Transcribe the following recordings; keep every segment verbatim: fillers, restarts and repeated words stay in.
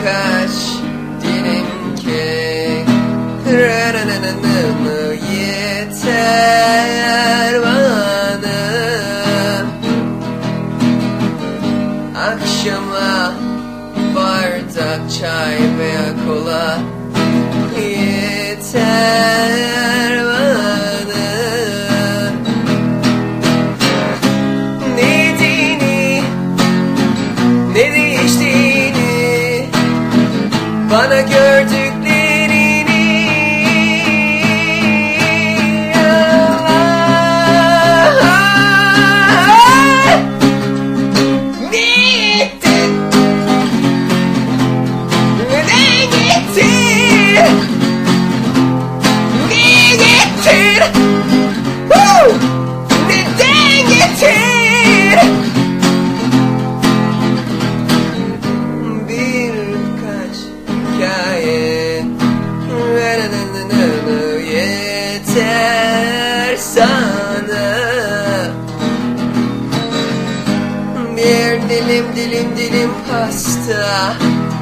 birkaç dilim kek yeter bana. Akşama bardak çay veya kola yeter bana. Ne yediğini, ne değiştiğini, bana gördüklerini Allah. Ne ettin? Neden gittin? Niye gittin? Woo! Neden gittin? Birkaç hikaye yeter sana. Bir dilim dilim dilim pasta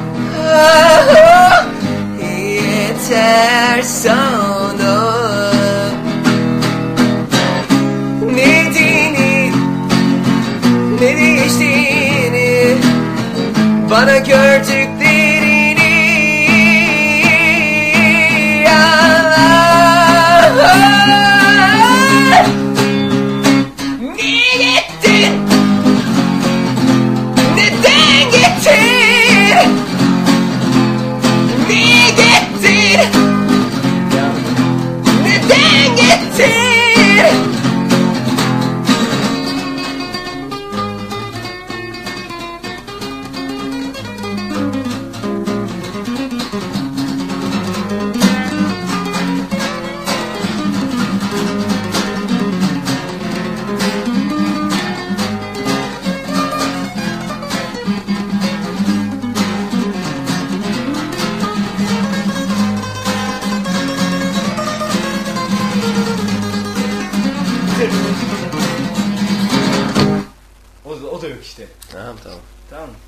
ah, yeter sana. Ne yediğini, ne değiştiğini, bana gördüklerini Allah. Niye gittin? Neden gittin? Niye gittin? Neden gittin? O, o da yok işte. Tamam tamam. Tamam mı?